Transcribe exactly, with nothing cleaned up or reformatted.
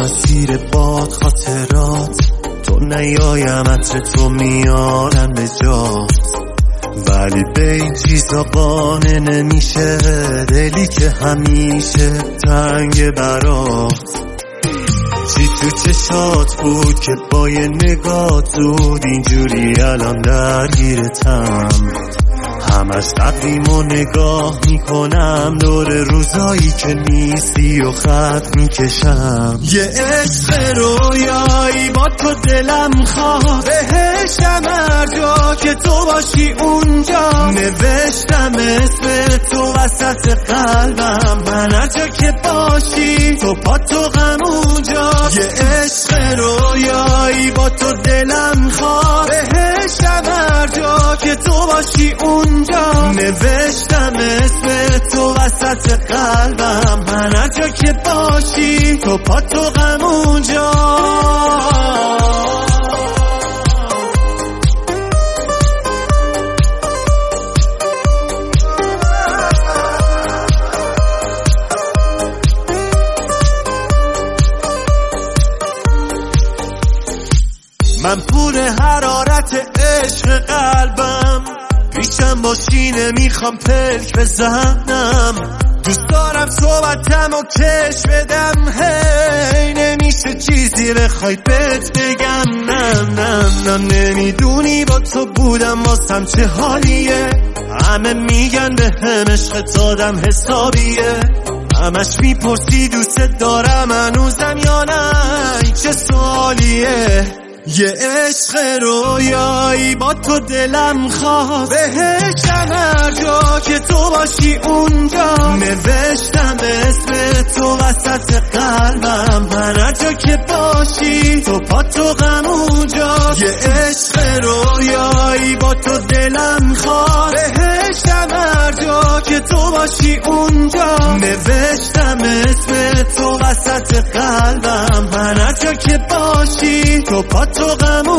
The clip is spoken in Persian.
مسیر باد خاطرات، تو نیایم عطر تو میارن به جات، ولی به این چیزا قانع نمیشه دلی که همیشه تنگ برات. چی تو چشات بود که با یه نگاه زود اینجوری الان درگیرتم؟ همش تقویمو نگاه میکنم دور روزایی که نیستی و خط میکشم. یه عشق رویایی با تو دلم خواه، بهشم هر جا که تو باشی اونجا. نوشتم اسم تو وسط قلبم، من هر جا که باشی تو پا تو غم اونجا. یه عشق رویایی با تو دلم خواه، بهشم هر جا که تو باشی اونجا. نوشتم اسم تو وسط قلبم، من هر جا که باشی تو پا تو غم اونجا. من پول حرارت عشق قلبم، پیشم باشی نمیخوام پلک بزنم. دوست دارم صحبتم و کش بدم، هی نمیشه چیزی بخوای بهت بگم. نه نه نه نمیدونی با تو بودم واسم چه حالیه. همه میگن به هم عشق دادم حسابیه، همش میپرسی دوست دارم هنوزم یا نه، چه سوالیه. یه عشق رویایی با تو دلم خواه، بهشم هر جا که تو باشی اونجا. نوشتم اسم تو وسط قلبم، من هر جا که باشی تو پا تو غم اونجا. یه عشق رویایی با تو دلم خواه، بهشم هر جا که تو باشی اونجا. نوشتم اسم تو وسط قلبم، من هر جا که باشی تو پا تو غم